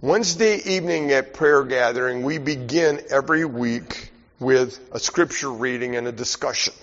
Wednesday evening at prayer gathering, we begin every week with a scripture reading and a discussion.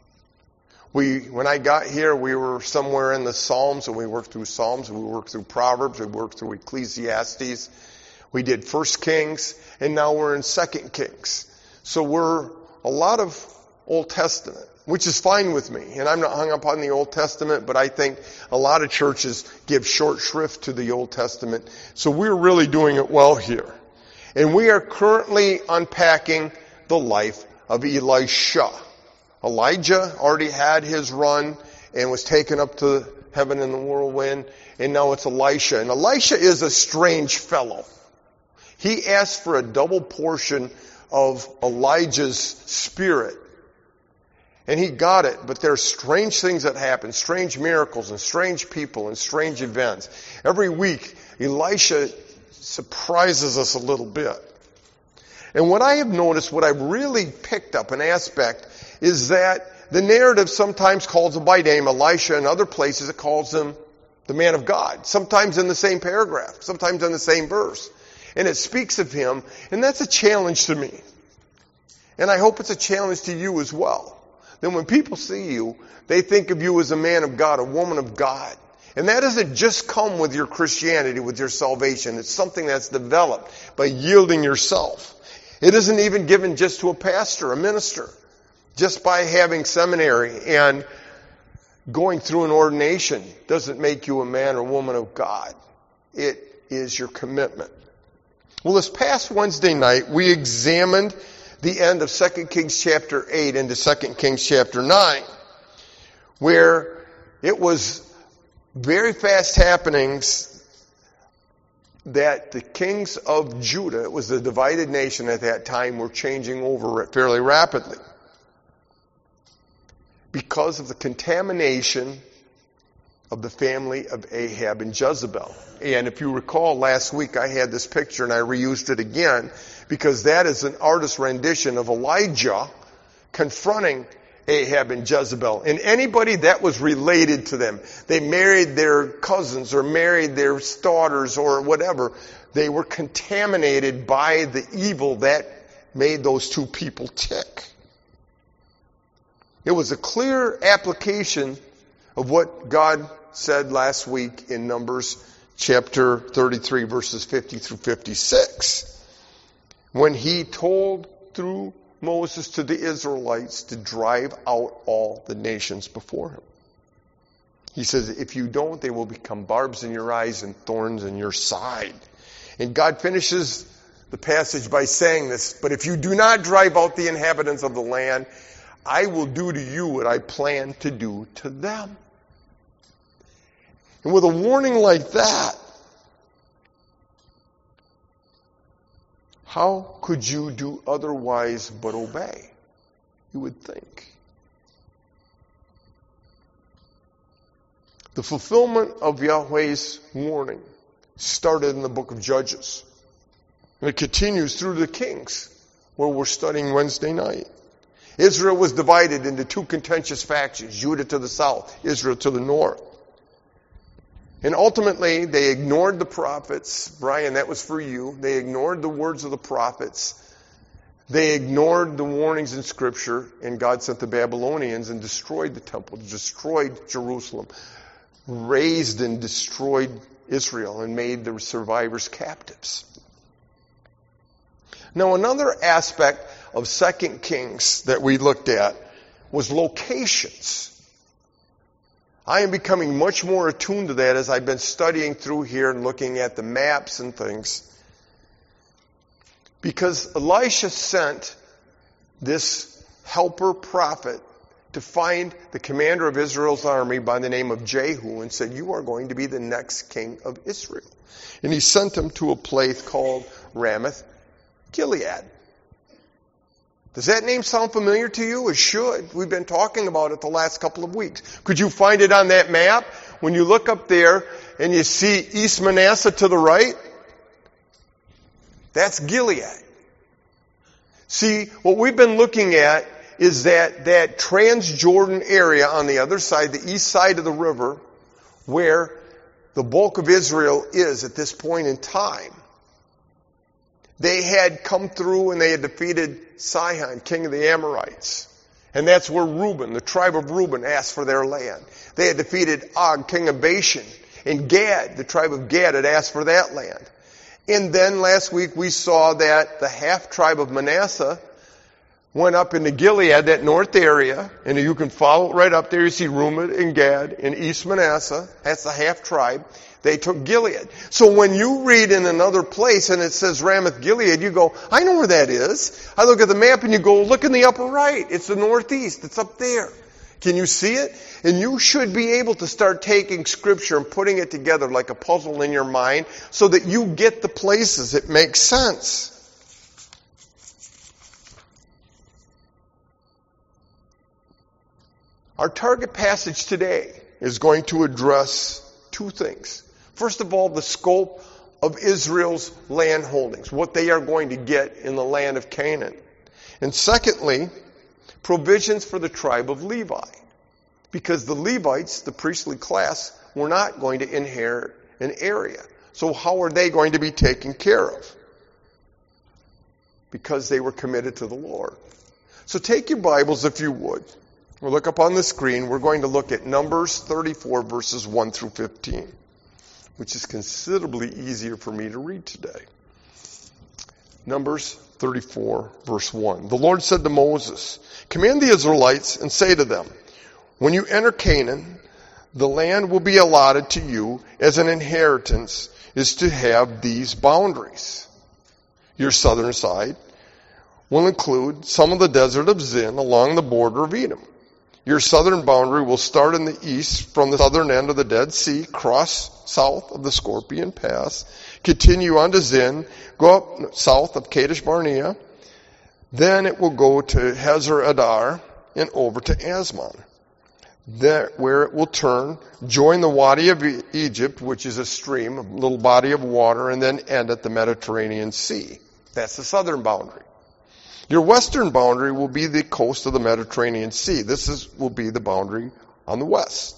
When I got here, we were somewhere in the Psalms, and we worked through Psalms, we worked through Proverbs, we worked through Ecclesiastes, we did 1 Kings, and now we're in 2 Kings. So we're a lot of Old Testament, which is fine with me. And I'm not hung up on the Old Testament, but I think a lot of churches give short shrift to the Old Testament. So we're really doing it well here. And we are currently unpacking the life of Elisha. Elijah already had his run and was taken up to heaven in the whirlwind. And now it's Elisha. And Elisha is a strange fellow. He asked for a double portion of Elijah's spirit. And he got it, but there are strange things that happen, strange miracles and strange people and strange events. Every week, Elisha surprises us a little bit. And what I have noticed, what I've really picked up an aspect, is that the narrative sometimes calls him by name, Elisha, and other places it calls him the man of God. Sometimes in the same paragraph, sometimes in the same verse. And it speaks of him, and that's a challenge to me. And I hope it's a challenge to you as well. Then when people see you, they think of you as a man of God, a woman of God. And that doesn't just come with your Christianity, with your salvation. It's something that's developed by yielding yourself. It isn't even given just to a pastor, a minister. Just by having seminary and going through an ordination doesn't make you a man or woman of God. It is your commitment. Well, this past Wednesday night, we examined the end of 2 Kings chapter 8 into 2 Kings chapter 9, where it was very fast happenings that the kings of Judah, it was a divided nation at that time, were changing over fairly rapidly because of the contamination of the family of Ahab and Jezebel. And if you recall, last week I had this picture and I reused it again because that is an artist's rendition of Elijah confronting Ahab and Jezebel. And anybody that was related to them, they married their cousins or married their daughters or whatever, they were contaminated by the evil that made those two people tick. It was a clear application of what God said last week in Numbers chapter 33, verses 50 through 56. When he told through Moses to the Israelites to drive out all the nations before him. He says, if you don't, they will become barbs in your eyes and thorns in your side. And God finishes the passage by saying this, but if you do not drive out the inhabitants of the land, I will do to you what I plan to do to them. And with a warning like that, how could you do otherwise but obey? You would think. The fulfillment of Yahweh's warning started in the book of Judges. And it continues through the Kings, where we're studying Wednesday night. Israel was divided into two contentious factions, Judah to the south, Israel to the north. And ultimately, they ignored the prophets. Brian, that was for you. They ignored the words of the prophets. They ignored the warnings in Scripture, and God sent the Babylonians and destroyed the temple, destroyed Jerusalem, razed and destroyed Israel, and made the survivors captives. Now, another aspect of 2 Kings that we looked at was locations. I am becoming much more attuned to that as I've been studying through here and looking at the maps and things. Because Elisha sent this helper prophet to find the commander of Israel's army by the name of Jehu and said, you are going to be the next king of Israel. And he sent him to a place called Ramoth Gilead. Does that name sound familiar to you? It should. We've been talking about it the last couple of weeks. Could you find it on that map? When you look up there and you see East Manasseh to the right, that's Gilead. See, what we've been looking at is that Transjordan area on the other side, the east side of the river, where the bulk of Israel is at this point in time. They had come through and they had defeated Sihon, king of the Amorites. And that's where Reuben, the tribe of Reuben, asked for their land. They had defeated Og, king of Bashan. And Gad, the tribe of Gad, had asked for that land. And then last week we saw that the half tribe of Manasseh went up into Gilead, that north area, and you can follow it right up there. You see Reuben and Gad in East Manasseh. That's the half tribe. They took Gilead. So when you read in another place and it says Ramoth Gilead, you go, I know where that is. I look at the map and you go, look in the upper right. It's the northeast. It's up there. Can you see it? And you should be able to start taking Scripture and putting it together like a puzzle in your mind so that you get the places. It makes sense. Our target passage today is going to address two things. First of all, the scope of Israel's land holdings, what they are going to get in the land of Canaan. And secondly, provisions for the tribe of Levi. Because the Levites, the priestly class, were not going to inherit an area. So how are they going to be taken care of? Because they were committed to the Lord. So take your Bibles if you would. We'll look up on the screen. We're going to look at Numbers 34 verses 1 through 15, which is considerably easier for me to read today. Numbers 34 verse 1. The Lord said to Moses, command the Israelites and say to them, when you enter Canaan, the land will be allotted to you as an inheritance is to have these boundaries. Your southern side will include some of the desert of Zin along the border of Edom. Your southern boundary will start in the east from the southern end of the Dead Sea, cross south of the Scorpion Pass, continue on to Zin, go up south of Kadesh Barnea, then it will go to Hazer Adar and over to Asmon. There, where it will turn, join the Wadi of Egypt, which is a stream, a little body of water, and then end at the Mediterranean Sea. That's the southern boundary. Your western boundary will be the coast of the Mediterranean Sea. Will be the boundary on the west.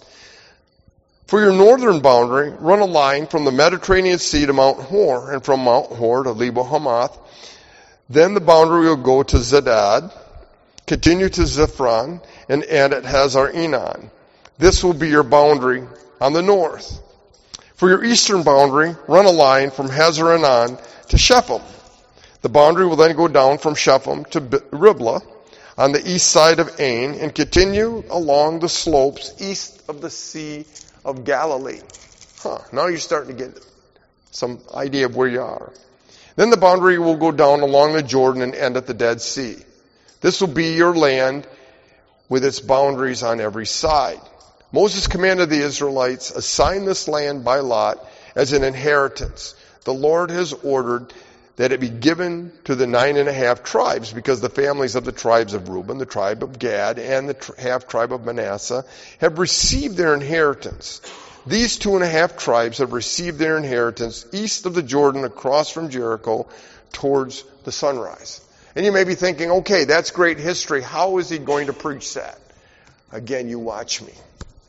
For your northern boundary, run a line from the Mediterranean Sea to Mount Hor, and from Mount Hor to Lebo Hamath. Then the boundary will go to Zedad, continue to Zephron, and end at Hazar Enon. This will be your boundary on the north. For your eastern boundary, run a line from Hazar Enon to Shephem. The boundary will then go down from Shephem to Riblah on the east side of Ain and continue along the slopes east of the Sea of Galilee. Now you're starting to get some idea of where you are. Then the boundary will go down along the Jordan and end at the Dead Sea. This will be your land with its boundaries on every side. Moses commanded the Israelites, assign this land by lot as an inheritance. The Lord has ordered that it be given to the 9.5 tribes, because the families of the tribes of Reuben, the tribe of Gad, and the half tribe of Manasseh have received their inheritance. These 2.5 tribes have received their inheritance east of the Jordan across from Jericho towards the sunrise. And you may be thinking, okay, that's great history. How is he going to preach that? Again, you watch me.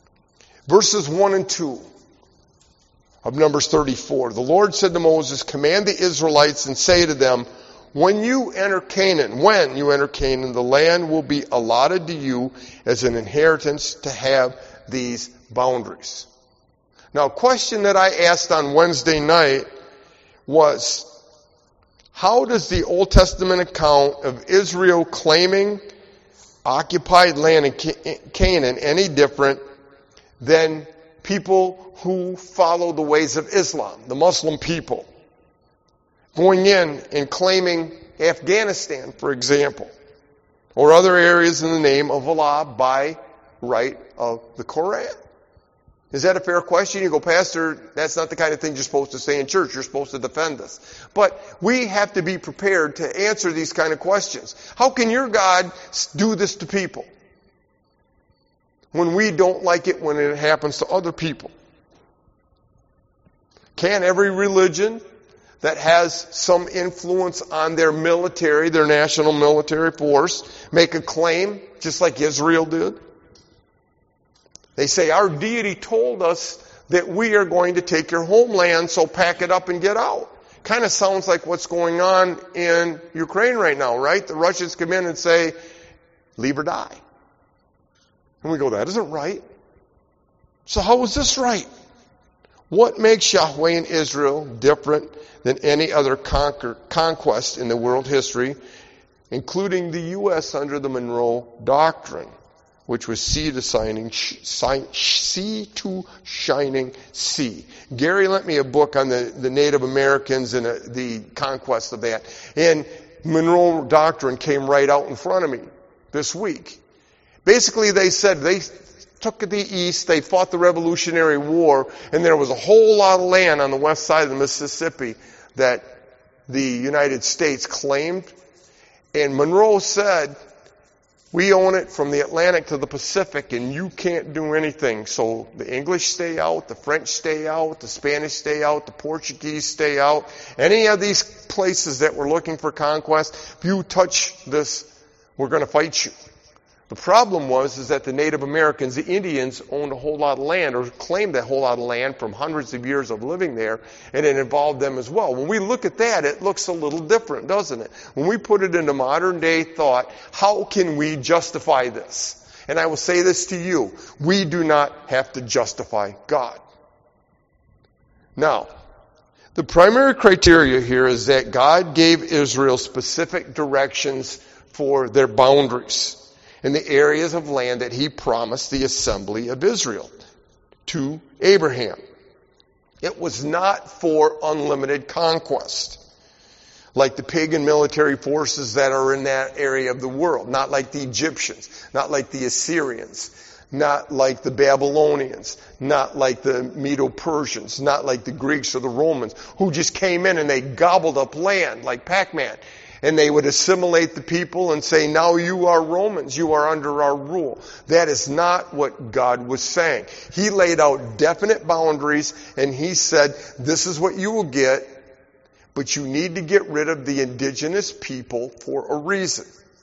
Verses 1 and 2. Of Numbers 34. The Lord said to Moses, command the Israelites and say to them, when you enter Canaan, the land will be allotted to you as an inheritance to have these boundaries. Now, a question that I asked on Wednesday night was, how does the Old Testament account of Israel claiming occupied land in Canaan any different than people who follow the ways of Islam, the Muslim people, going in and claiming Afghanistan, for example, or other areas in the name of Allah by right of the Quran? Is that a fair question? You go, Pastor, that's not the kind of thing you're supposed to say in church. You're supposed to defend us. But we have to be prepared to answer these kind of questions. How can your God do this to people when we don't like it when it happens to other people? Can every religion that has some influence on their military, their national military force, make a claim just like Israel did? They say, our deity told us that we are going to take your homeland, so pack it up and get out. Kind of sounds like what's going on in Ukraine right now, right? The Russians come in and say, leave or die. And we go, that isn't right. So how is this right? What makes Yahweh and Israel different than any other conquest in the world history, including the U.S. under the Monroe Doctrine, which was sea to shining sea. Gary lent me a book on the Native Americans and the conquest of that. And Monroe Doctrine came right out in front of me this week. Basically, they said they took the East, they fought the Revolutionary War, and there was a whole lot of land on the west side of the Mississippi that the United States claimed. And Monroe said, we own it from the Atlantic to the Pacific, and you can't do anything. So the English stay out, the French stay out, the Spanish stay out, the Portuguese stay out. Any of these places that were looking for conquest, if you touch this, we're going to fight you. The problem is that the Native Americans, the Indians, owned a whole lot of land, or claimed a whole lot of land from hundreds of years of living there, and it involved them as well. When we look at that, it looks a little different, doesn't it? When we put it into modern day thought, how can we justify this? And I will say this to you, we do not have to justify God. Now, the primary criteria here is that God gave Israel specific directions for their boundaries in the areas of land that he promised the assembly of Israel to Abraham. It was not for unlimited conquest, like the pagan military forces that are in that area of the world, not like the Egyptians, not like the Assyrians, not like the Babylonians, not like the Medo-Persians, not like the Greeks or the Romans, who just came in and they gobbled up land like Pac-Man. And they would assimilate the people and say, now you are Romans, you are under our rule. That is not what God was saying. He laid out definite boundaries and he said, this is what you will get, but you need to get rid of the indigenous people for a reason.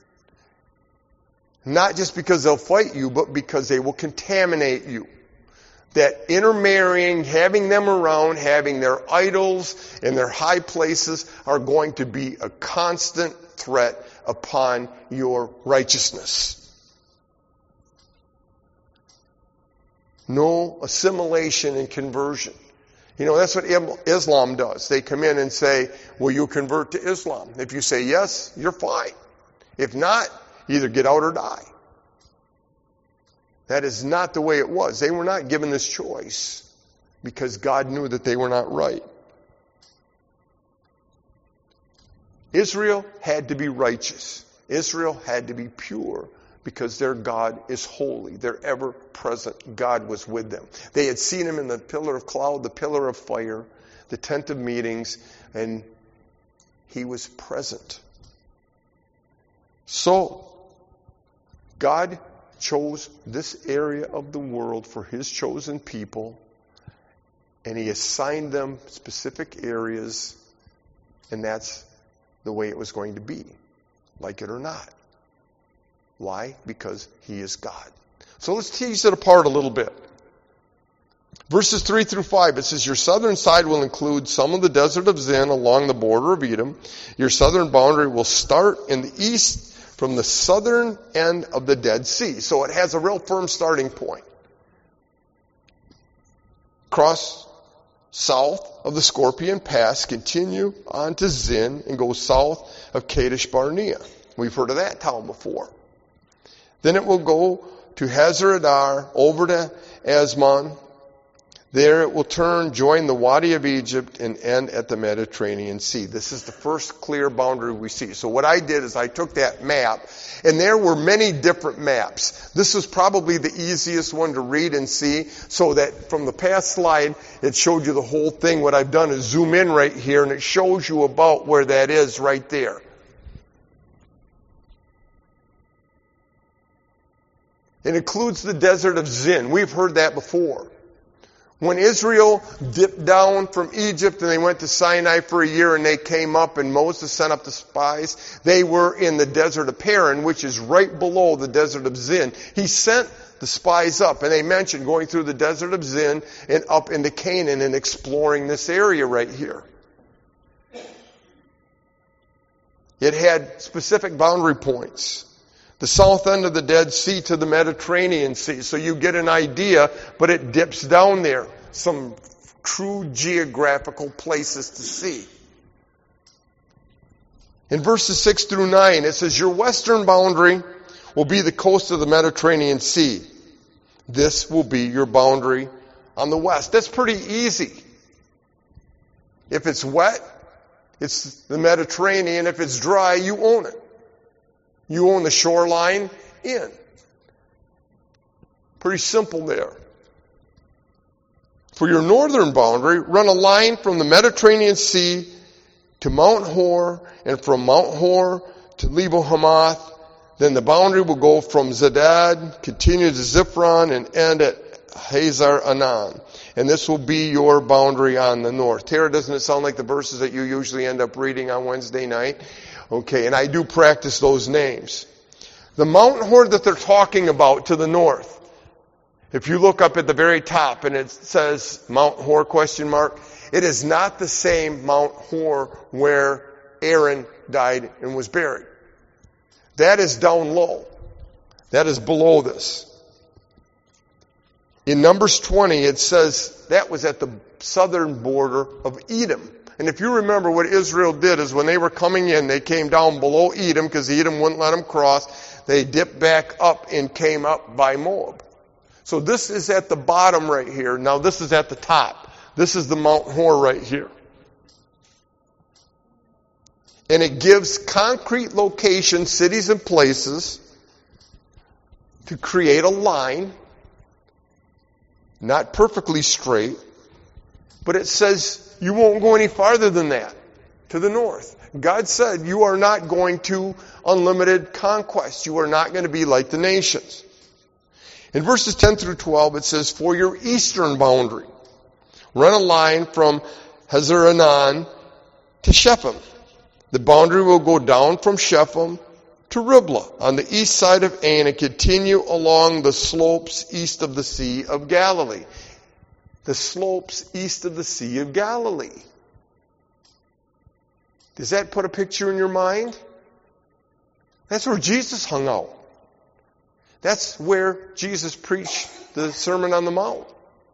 Not just because they'll fight you, but because they will contaminate you. That intermarrying, having them around, having their idols and their high places are going to be a constant threat upon your righteousness. No assimilation and conversion. You know, that's what Islam does. They come in and say, will you convert to Islam? If you say yes, you're fine. If not, either get out or die. That is not the way it was. They were not given this choice because God knew that they were not right. Israel had to be righteous. Israel had to be pure because their God is holy. Their ever-present God was with them. They had seen him in the pillar of cloud, the pillar of fire, the tent of meetings, and he was present. So, God chose this area of the world for his chosen people, and he assigned them specific areas, and that's the way it was going to be, like it or not. Why? Because he is God. So let's tease it apart a little bit. Verses 3 through 5, it says, your southern side will include some of the desert of Zin along the border of Edom. Your southern boundary will start in the east from the southern end of the Dead Sea. So it has a real firm starting point. Cross south of the Scorpion Pass, continue on to Zin, and go south of Kadesh Barnea. We've heard of that town before. Then it will go to Hazar-Adar, over to Asmon. There it will turn, join the Wadi of Egypt, and end at the Mediterranean Sea. This is the first clear boundary we see. So what I did is I took that map, and there were many different maps. This was probably the easiest one to read and see, so that from the past slide, it showed you the whole thing. What I've done is zoom in right here, and it shows you about where that is right there. It includes the desert of Zin. We've heard that before. When Israel dipped down from Egypt and they went to Sinai for a year and they came up and Moses sent up the spies, they were in the desert of Paran, which is right below the desert of Zin. He sent the spies up, and they mentioned going through the desert of Zin and up into Canaan and exploring this area right here. It had specific boundary points. The south end of the Dead Sea to the Mediterranean Sea. So you get an idea, but it dips down there. Some true geographical places to see. In verses 6 through 9, it says, your western boundary will be the coast of the Mediterranean Sea. This will be your boundary on the west. That's pretty easy. If it's wet, it's the Mediterranean. If it's dry, you own it. You own the shoreline in. Pretty simple there. For your northern boundary, run a line from the Mediterranean Sea to Mount Hor, and from Mount Hor to Lebo Hamath. Then the boundary will go from Zedad, continue to Ziphron, and end at Hazar Anan. And this will be your boundary on the north. Tara, doesn't it sound like the verses that you usually end up reading on Wednesday night? Okay, and I do practice those names. The Mount Hor that they're talking about to the north, if you look up at the very top and it says Mount Hor ? It is not the same Mount Hor where Aaron died and was buried. That is down low. That is below this. In Numbers 20, it says that was at the southern border of Edom. And if you remember what Israel did is when they were coming in, they came down below Edom because Edom wouldn't let them cross. They dipped back up and came up by Moab. So this is at the bottom right here. Now this is at the top. This is the Mount Hor right here. And it gives concrete locations, cities and places to create a line, not perfectly straight, but it says you won't go any farther than that, to the north. God said you are not going to unlimited conquest. You are not going to be like the nations. In verses 10 through 12, it says, for your eastern boundary, run a line from Hazar Anan to Shephem. The boundary will go down from Shephem to Riblah on the east side of Ain and continue along the slopes east of the Sea of Galilee. The slopes east of the Sea of Galilee. Does that put a picture in your mind? That's where Jesus hung out. That's where Jesus preached the Sermon on the Mount.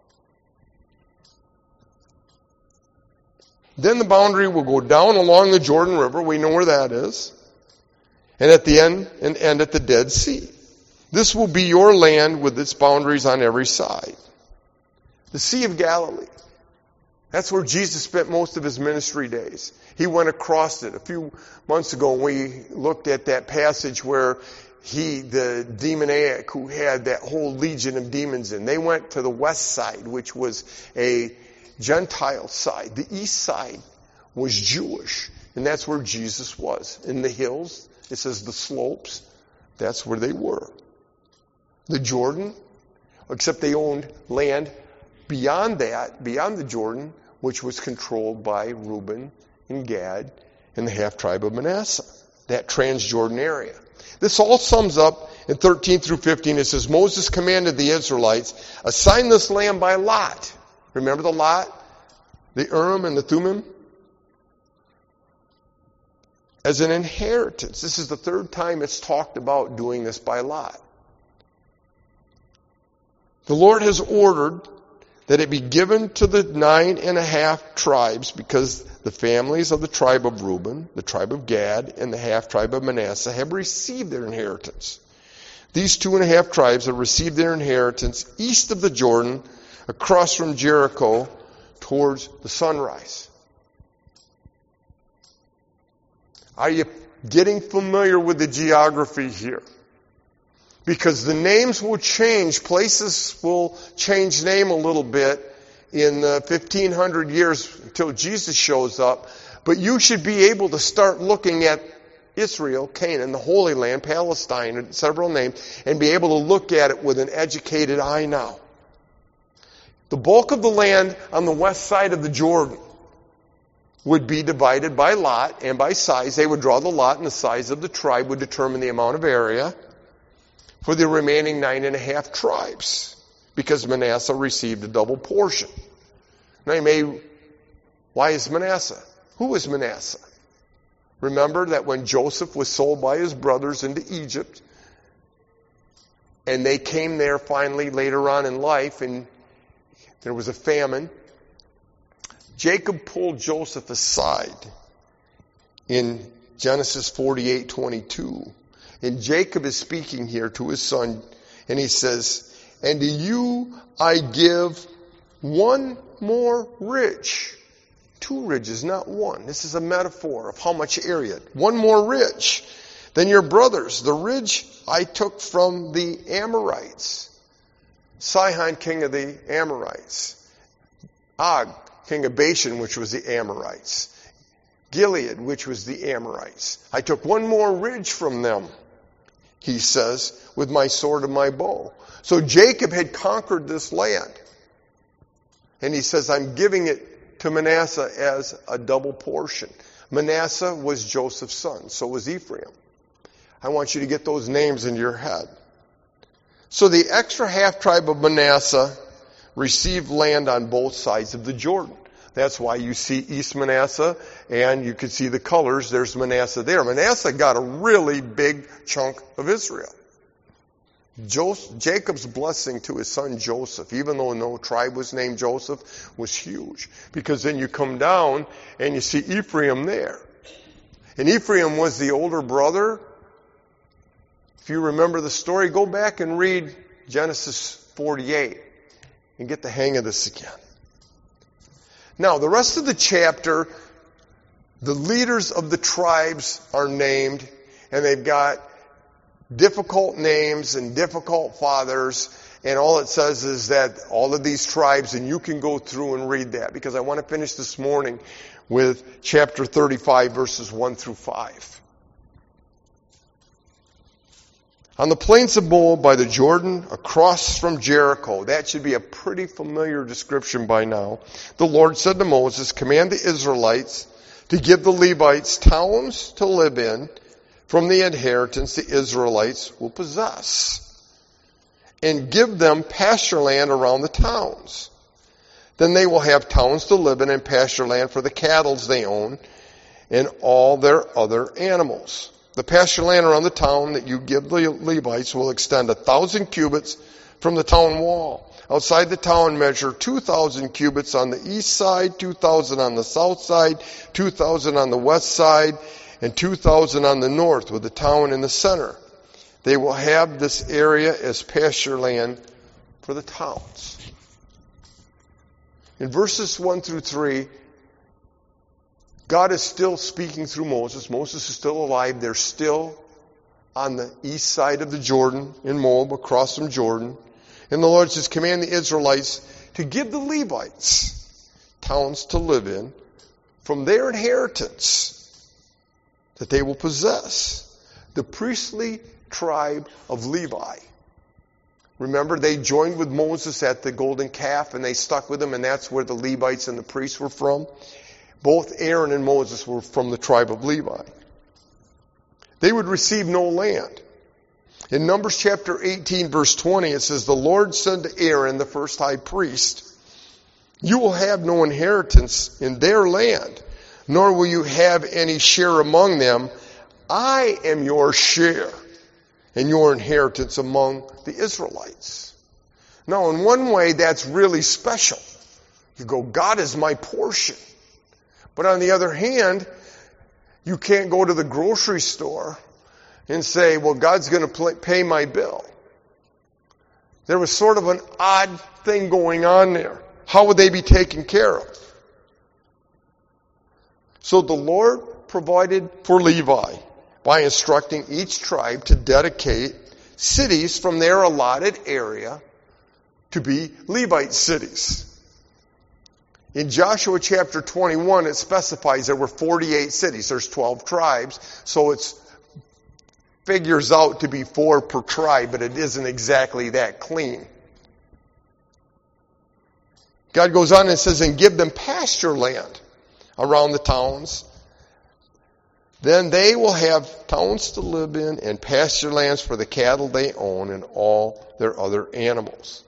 Then the boundary will go down along the Jordan River. We know where that is. And at the end at the Dead Sea. This will be your land with its boundaries on every side. The Sea of Galilee. That's where Jesus spent most of his ministry days. He went across it. A few months ago, we looked at that passage where the demoniac who had that whole legion of demons in, they went to the west side, which was a Gentile side. The east side was Jewish. And that's where Jesus was. In the hills, it says the slopes, that's where they were. The Jordan, except they owned land beyond that, beyond the Jordan, which was controlled by Reuben and Gad and the half-tribe of Manasseh, that Transjordan area. This all sums up in 13 through 15. It says, Moses commanded the Israelites, assign this land by lot. Remember the lot? The Urim and the Thummim? As an inheritance. This is the third time it's talked about doing this by lot. The Lord has ordered that it be given to the 9.5 tribes, because the families of the tribe of Reuben, the tribe of Gad, and the half-tribe of Manasseh have received their inheritance. These 2.5 tribes have received their inheritance east of the Jordan, across from Jericho, towards the sunrise. Are you getting familiar with the geography here? Because the names will change. Places will change name a little bit in the 1500 years until Jesus shows up. But you should be able to start looking at Israel, Canaan, the Holy Land, Palestine, and several names, and be able to look at it with an educated eye now. The bulk of the land on the west side of the Jordan would be divided by lot and by size. They would draw the lot, and the size of the tribe would determine the amount of area for the remaining 9.5 tribes, because Manasseh received a double portion. Now why is Manasseh? Who is Manasseh? Remember that when Joseph was sold by his brothers into Egypt, and they came there finally later on in life, and there was a famine, Jacob pulled Joseph aside in Genesis 48:22. And Jacob is speaking here to his son, and he says, "And to you I give one more ridge." 2 ridges, not one. This is a metaphor of how much area. One more ridge than your brothers. The ridge I took from the Amorites. Sihon, king of the Amorites. Og, king of Bashan, which was the Amorites. Gilead, which was the Amorites. I took one more ridge from them, he says, with my sword and my bow. So Jacob had conquered this land. And he says, I'm giving it to Manasseh as a double portion. Manasseh was Joseph's son. So was Ephraim. I want you to get those names in your head. So the extra half tribe of Manasseh received land on both sides of the Jordan. That's why you see East Manasseh, and you can see the colors. There's Manasseh there. Manasseh got a really big chunk of Israel. Jacob's blessing to his son Joseph, even though no tribe was named Joseph, was huge. Because then you come down and you see Ephraim there. And Ephraim was the older brother. If you remember the story, go back and read Genesis 48 and get the hang of this again. Now, the rest of the chapter, the leaders of the tribes are named, and they've got difficult names and difficult fathers, and all it says is that all of these tribes, and you can go through and read that, because I want to finish this morning with chapter 35, verses 1 through 5. On the plains of Moab by the Jordan, across from Jericho. That should be a pretty familiar description by now. The Lord said to Moses, command the Israelites to give the Levites towns to live in from the inheritance the Israelites will possess, and give them pasture land around the towns. Then they will have towns to live in and pasture land for the cattle they own and all their other animals. The pasture land around the town that you give the Levites will extend 1,000 cubits from the town wall. Outside the town, measure 2,000 cubits on the east side, 2,000 on the south side, 2,000 on the west side, and 2,000 on the north, with the town in the center. They will have this area as pasture land for the towns. In verses 1 through 3, God is still speaking through Moses. Moses is still alive. They're still on the east side of the Jordan, in Moab, across from Jordan. And the Lord says, command the Israelites to give the Levites towns to live in from their inheritance that they will possess. The priestly tribe of Levi. Remember, they joined with Moses at the golden calf, and they stuck with him, and that's where the Levites and the priests were from. Both Aaron and Moses were from the tribe of Levi. They would receive no land. In Numbers chapter 18, verse 20, it says, the Lord said to Aaron, the first high priest, you will have no inheritance in their land, nor will you have any share among them. I am your share and your inheritance among the Israelites. Now, in one way, that's really special. You go, God is my portion. But on the other hand, you can't go to the grocery store and say, well, God's going to pay my bill. There was sort of an odd thing going on there. How would they be taken care of? So the Lord provided for Levi by instructing each tribe to dedicate cities from their allotted area to be Levite cities. In Joshua chapter 21, it specifies there were 48 cities. There's 12 tribes, so it figures out to be 4 per tribe, but it isn't exactly that clean. God goes on and says, and give them pasture land around the towns. Then they will have towns to live in and pasture lands for the cattle they own and all their other animals.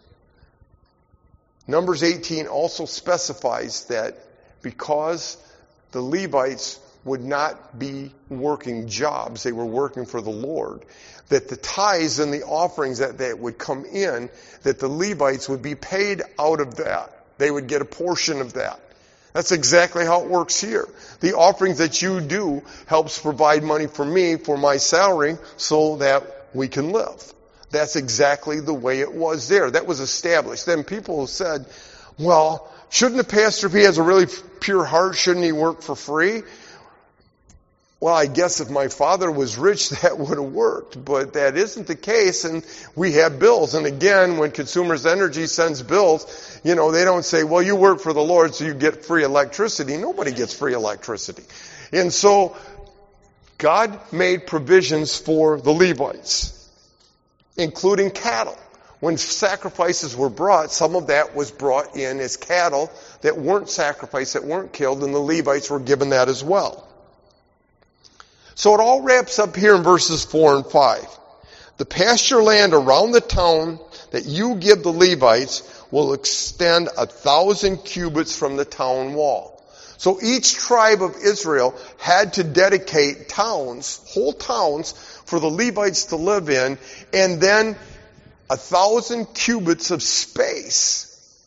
Numbers 18 also specifies that because the Levites would not be working jobs. They were working for the Lord. That the tithes and the offerings that would come in, that the Levites would be paid out of that. They would get a portion of that. That's exactly how it works here. The offerings that you do helps provide money for me, for my salary, so that we can live. That's exactly the way it was there. That was established. Then people said, well, shouldn't a pastor, if he has a really pure heart, shouldn't he work for free? Well, I guess if my father was rich, that would have worked. But that isn't the case, and we have bills. And again, when Consumers Energy sends bills, they don't say, well, you work for the Lord, so you get free electricity. Nobody gets free electricity. And so, God made provisions for the Levites, including cattle. When sacrifices were brought, some of that was brought in as cattle that weren't sacrificed, that weren't killed, and the Levites were given that as well. So it all wraps up here in verses 4 and 5. The pasture land around the town that you give the Levites will extend 1,000 cubits from the town wall. So each tribe of Israel had to dedicate towns, whole towns, for the Levites to live in, and then 1,000 cubits of space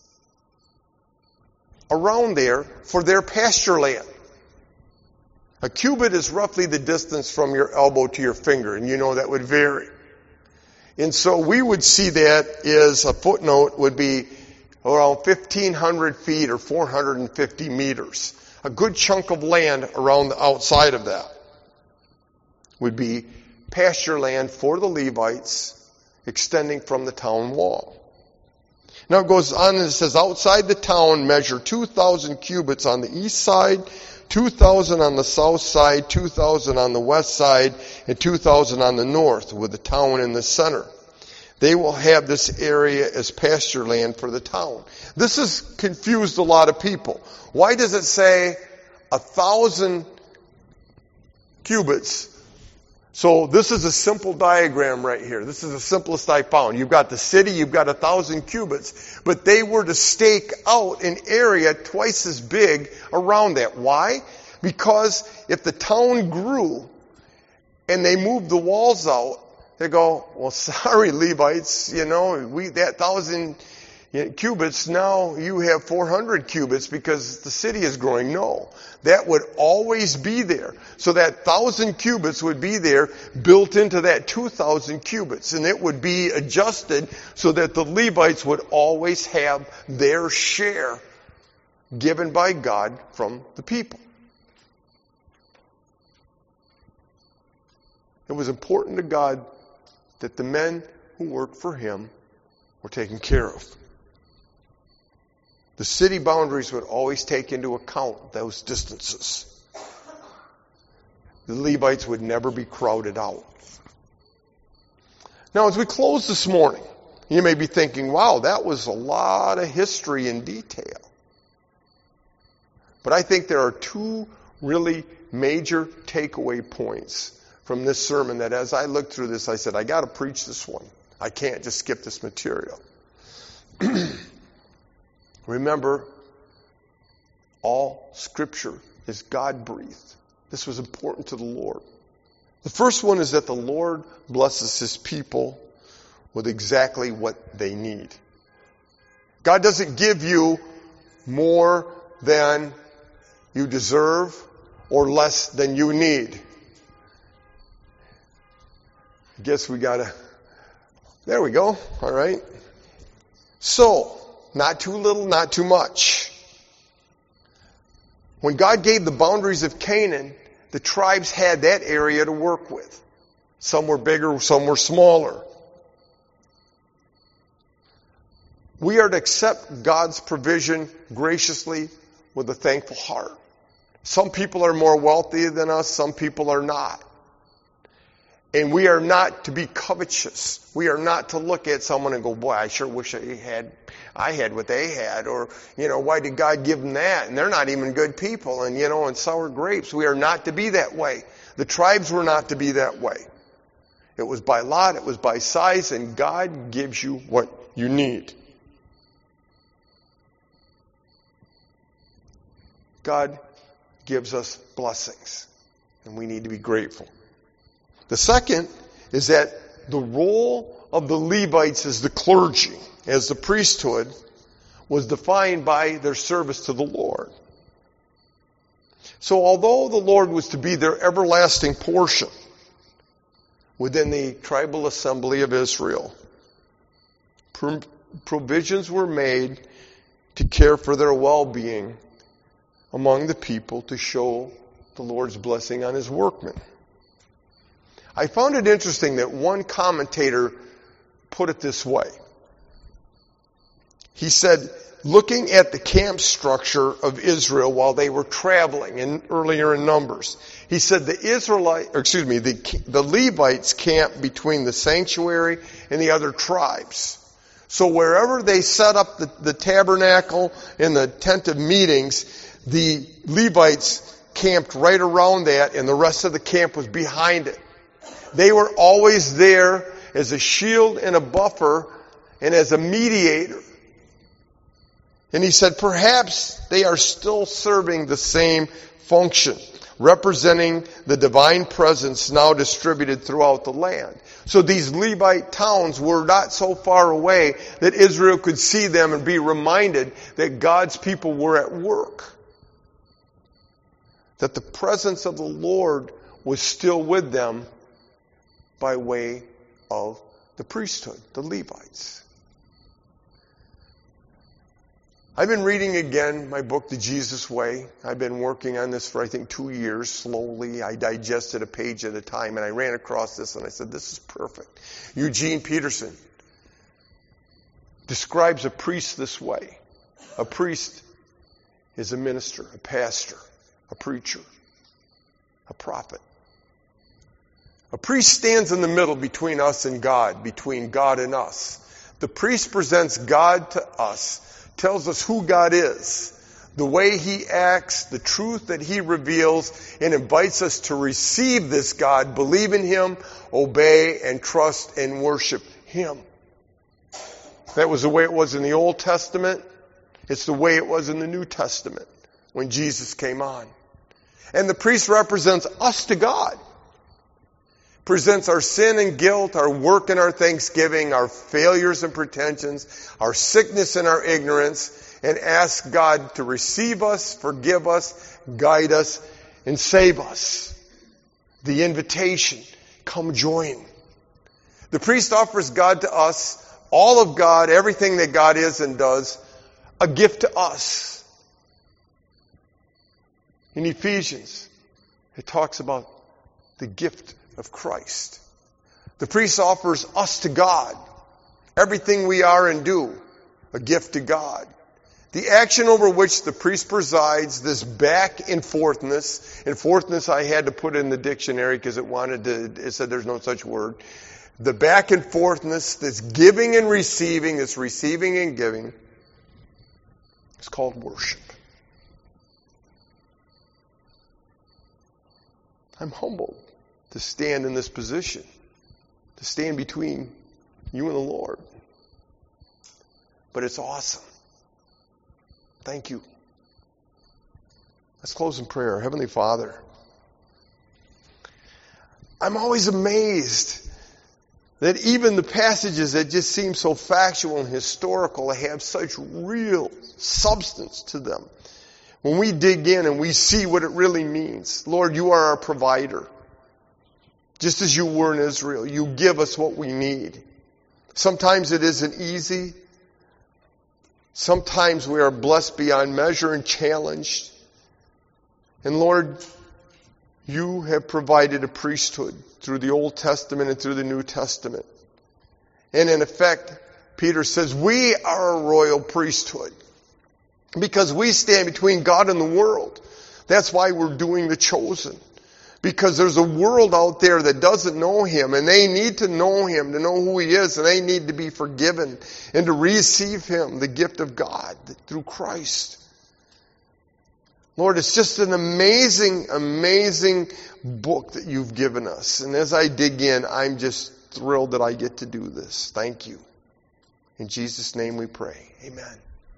around there for their pasture land. A cubit is roughly the distance from your elbow to your finger, and that would vary. And so we would see that as a footnote would be around 1,500 feet or 450 meters. A good chunk of land around the outside of that would be pasture land for the Levites extending from the town wall. Now it goes on and it says, outside the town measure 2,000 cubits on the east side, 2,000 on the south side, 2,000 on the west side, and 2,000 on the north, with the town in the center. They will have this area as pasture land for the town. This has confused a lot of people. Why does it say 1,000 cubits? So this is a simple diagram right here. This is the simplest I found. You've got the city, you've got 1,000 cubits, but they were to stake out an area twice as big around that. Why? Because if the town grew and they moved the walls out, they go, well, sorry, Levites, that 1,000 cubits, now you have 400 cubits because the city is growing. No, that would always be there. So that 1,000 cubits would be there built into that 2,000 cubits, and it would be adjusted so that the Levites would always have their share given by God from the people. It was important to God that the men who worked for him were taken care of. The city boundaries would always take into account those distances. The Levites would never be crowded out. Now, as we close this morning, you may be thinking, wow, that was a lot of history in detail. But I think there are two really major takeaway points from this sermon that as I looked through this, I said, I got to preach this one. I can't just skip this material. Remember, all Scripture is God-breathed. This was important to the Lord. The first one is that the Lord blesses His people with exactly what they need. God doesn't give you more than you deserve or less than you need. I guess we gotta, there we go, all right. So, not too little, not too much. When God gave the boundaries of Canaan, the tribes had that area to work with. Some were bigger, some were smaller. We are to accept God's provision graciously with a thankful heart. Some people are more wealthy than us, some people are not. And we are not to be covetous. We are not to look at someone and go, boy, I sure wish I had what they had. Or, why did God give them that? And they're not even good people. And, and sour grapes. We are not to be that way. The tribes were not to be that way. It was by lot, it was by size, and God gives you what you need. God gives us blessings, and we need to be grateful. The second is that the role of the Levites as the clergy, as the priesthood, was defined by their service to the Lord. So although the Lord was to be their everlasting portion within the tribal assembly of Israel, provisions were made to care for their well-being among the people to show the Lord's blessing on His workmen. I found it interesting that one commentator put it this way. He said, looking at the camp structure of Israel while they were traveling earlier in Numbers, he said the Levites camped between the sanctuary and the other tribes. So wherever they set up the tabernacle and the tent of meetings, the Levites camped right around that, and the rest of the camp was behind it. They were always there as a shield and a buffer and as a mediator. And he said perhaps they are still serving the same function, representing the divine presence now distributed throughout the land. So these Levite towns were not so far away that Israel could see them and be reminded that God's people were at work. That the presence of the Lord was still with them by way of the priesthood, the Levites. I've been reading again my book, The Jesus Way. I've been working on this for, I think, 2 years, slowly. I digested a page at a time, and I ran across this, and I said, this is perfect. Eugene Peterson describes a priest this way. A priest is a minister, a pastor, a preacher, a prophet. A priest stands in the middle between us and God, between God and us. The priest presents God to us, tells us who God is, the way He acts, the truth that He reveals, and invites us to receive this God, believe in Him, obey, and trust and worship Him. That was the way it was in the Old Testament. It's the way it was in the New Testament when Jesus came on. And the priest represents us to God. Presents our sin and guilt, our work and our thanksgiving, our failures and pretensions, our sickness and our ignorance, and asks God to receive us, forgive us, guide us, and save us. The invitation, come join. The priest offers God to us, all of God, everything that God is and does, a gift to us. In Ephesians, it talks about the gift of Christ. The priest offers us to God, everything we are and do, a gift to God. The action over which the priest presides, this back and forthness I had to put in the dictionary because it said there's no such word. The back and forthness, this giving and receiving, this receiving and giving, is called worship. I'm humbled to stand in this position, to stand between you and the Lord. But it's awesome. Thank you. Let's close in prayer. Heavenly Father, I'm always amazed that even the passages that just seem so factual and historical have such real substance to them. When we dig in and we see what it really means, Lord, you are our provider. Just as you were in Israel, you give us what we need. Sometimes it isn't easy. Sometimes we are blessed beyond measure and challenged. And Lord, you have provided a priesthood through the Old Testament and through the New Testament. And in effect, Peter says, we are a royal priesthood. Because we stand between God and the world. That's why we're doing The Chosen. Because there's a world out there that doesn't know Him, and they need to know Him, to know who He is, and they need to be forgiven and to receive Him, the gift of God, through Christ. Lord, it's just an amazing, amazing book that you've given us. And as I dig in, I'm just thrilled that I get to do this. Thank you. In Jesus' name we pray. Amen.